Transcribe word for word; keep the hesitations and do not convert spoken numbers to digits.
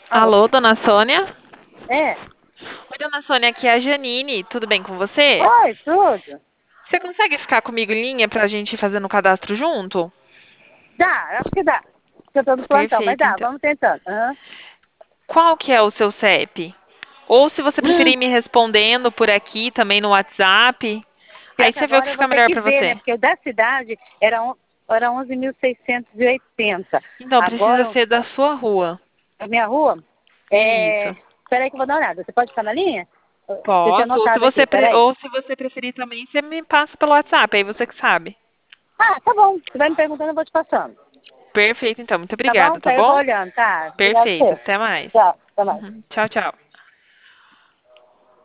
Alô? Alô, dona Sônia? É? Oi, dona Sônia, aqui é a Janine. Tudo bem com você? Oi, tudo? Você consegue ficar comigo em linha pra gente ir fazendo o cadastro junto? Dá, acho que dá. Eu tô no plantão, mas Perfeito, dá, então. vamos tentando. Aham. Qual que é o seu C E P? Ou se você Hum, preferir me respondendo por aqui, também no WhatsApp. Pior Aí que você vê o agora que eu vou fica ter melhor que pra ver, né? você. Porque o da cidade era, on- era onze mil seiscentos e oitenta. Então, precisa Agora, ser da sua rua. a minha rua é... Isso. Peraí que eu vou dar uma olhada. Você pode ficar na linha? Deixa eu Posso. Ou se anotar aqui, você, pre- peraí. ou se você preferir também, você me passa pelo WhatsApp. Aí você que sabe. Ah, tá bom. Você vai me perguntando, eu vou te passando. Perfeito, então. Muito Tá bom? obrigada, tá Tá, eu vou bom? olhando, tá? Obrigada a Perfeito. você. Até mais. Tchau, até mais. Uhum. Tchau, tchau.